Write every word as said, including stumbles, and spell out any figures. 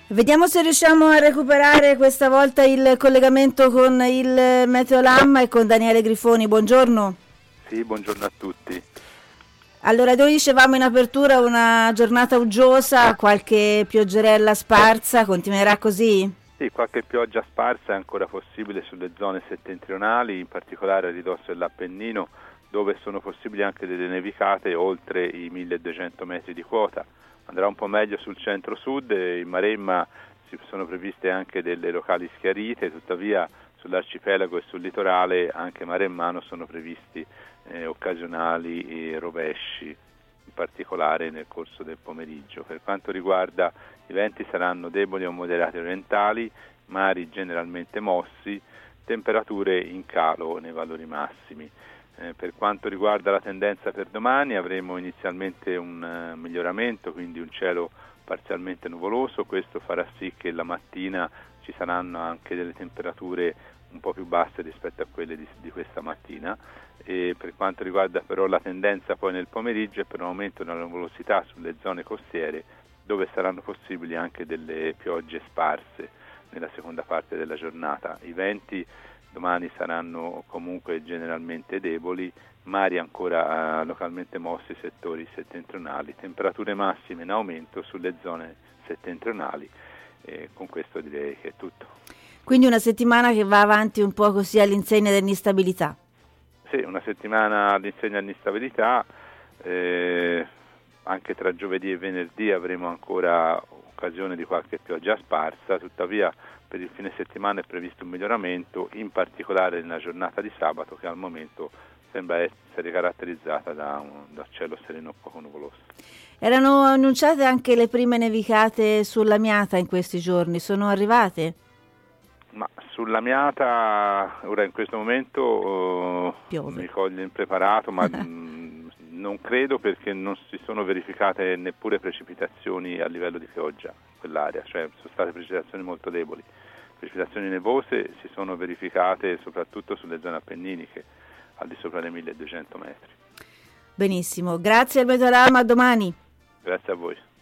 Vediamo se riusciamo a recuperare questa volta il collegamento con il Meteolamma e con Daniele Grifoni. Buongiorno. Sì, buongiorno a tutti. Allora, noi dicevamo in apertura una giornata uggiosa, qualche pioggerella sparsa, continuerà così? Sì, qualche pioggia sparsa è ancora possibile sulle zone settentrionali, in particolare a ridosso dell'Appennino, dove sono possibili anche delle nevicate oltre i milleduecento metri di quota. Andrà un po' meglio sul centro-sud e in Maremma ci sono previste anche delle locali schiarite, tuttavia sull'arcipelago e sul litorale anche maremmano sono previsti eh, occasionali eh, rovesci, in particolare nel corso del pomeriggio. Per quanto riguarda i venti saranno deboli o moderati orientali, mari generalmente mossi, temperature in calo nei valori massimi. Eh, per quanto riguarda la tendenza per domani avremo inizialmente un uh, miglioramento, quindi un cielo parzialmente nuvoloso, questo farà sì che la mattina ci saranno anche delle temperature un po' più basse rispetto a quelle di, di questa mattina, e per quanto riguarda però la tendenza poi nel pomeriggio è per un aumento della nuvolosità sulle zone costiere, dove saranno possibili anche delle piogge sparse nella seconda parte della giornata. I venti domani saranno comunque generalmente deboli, mari ancora eh, localmente mossi settori settentrionali, temperature massime in aumento sulle zone settentrionali, e con questo direi che è tutto. Quindi una settimana che va avanti un po' così all'insegna dell'instabilità. Sì, una settimana all'insegna dell'instabilità, eh, anche tra giovedì e venerdì avremo ancora occasione di qualche pioggia sparsa, tuttavia per il fine settimana è previsto un miglioramento, in particolare nella giornata di sabato, che al momento sembra essere caratterizzata da un da cielo sereno poco nuvoloso. Erano annunciate anche le prime nevicate sulla Miata in questi giorni, sono arrivate? Ma sulla Miata, ora in questo momento uh, mi coglie impreparato, ma mh, non credo, perché non si sono verificate neppure precipitazioni a livello di pioggia in quell'area, cioè sono state precipitazioni molto deboli. Precipitazioni nevose si sono verificate soprattutto sulle zone appenniniche, al di sopra dei milleduecento metri. Benissimo, grazie al Meteolamma, a domani. Grazie a voi.